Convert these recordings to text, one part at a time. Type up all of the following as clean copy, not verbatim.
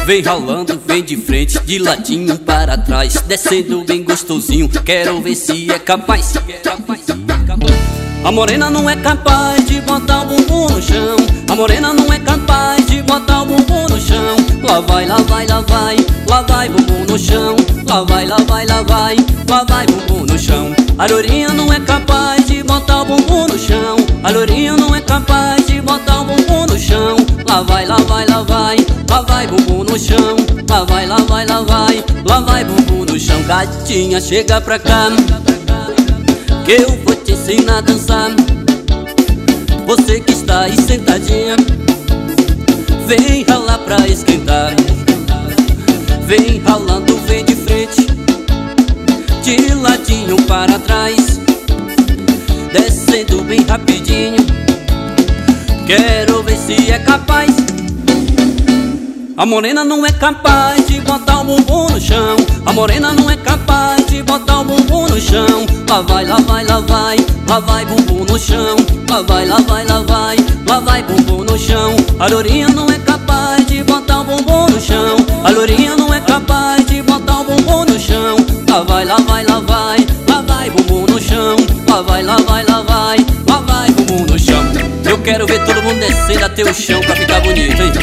Vem ralando, vem de frente, de ladinho para trás, descendo bem gostosinho, quero ver se é capaz. A morena não é capaz de botar o bumbum no chão. A morena não é capaz de botar o bumbum no chão. Lá vai, lá vai, lá vai, lá vai bumbum no chão. Lá vai, lá vai, lá vai, lá vai bumbum no chão. A lourinha não é capaz de botar o bumbum no chão. A lourinha não é capaz de botar o bumbum no chão. Lá vai, lá vai, lá vai, lá vai bumbum no chão. Lá vai, lá vai, lá vai, lá vai bumbum no chão. Gatinha, chega pra cá, que eu vou te ensinar a dançar. Você que está aí sentadinha, vem ralar pra esquentar. Vem ralando, vem de frente, de ladinho para trás, descendo bem rapidinho, quero ver se é capaz. A morena não é capaz de botar o bumbum no chão. A morena não é capaz de botar o bumbum no chão. Lá vai, lá vai, lá vai, lá vai bumbum no chão. Lá vai, lá vai, lá vai, lá vai bumbum no chão. A lourinha não é capaz de botar o bumbum no chão. A lourinha não é capaz de botar o bumbum no chão. Lá vai, lá vai, lá vai, lá vai bumbum no chão. Lá vai, lá vai, lá vai, lá vai bumbum no chão. Eu quero ver todo mundo descendo até o chão pra ficar bonito, hein?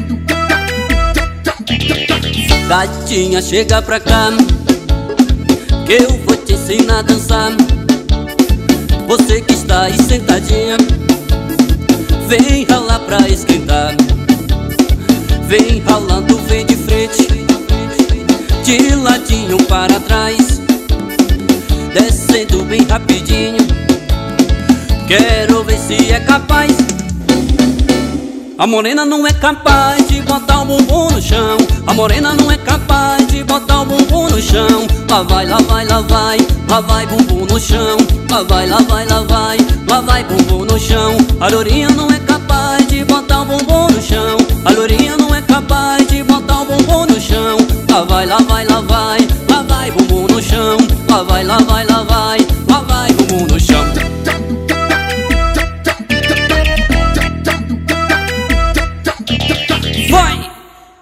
Gatinha, chega pra cá, que eu vou te ensinar a dançar. Você que está aí sentadinha, vem ralar pra esquentar. Vem ralando, vem de frente, de ladinho para trás, descendo bem rapidinho, quero ver se é capaz. A morena não é capaz de botar o bumbum no chão. A morena não é capaz de botar o bumbum no chão. Lá vai, lá vai, lá vai, lá vai bumbum no chão. Lá vai, lá vai, lá vai, lá vai bumbum no chão. A lourinha não é capaz de botar o bumbum no chão. A lourinha não é capaz de botar o bumbum no chão. Lá vai, lá vai, lá vai, lá vai bumbum no chão. Lá vai, lá vai, lá vai, lá vai bumbum no chão.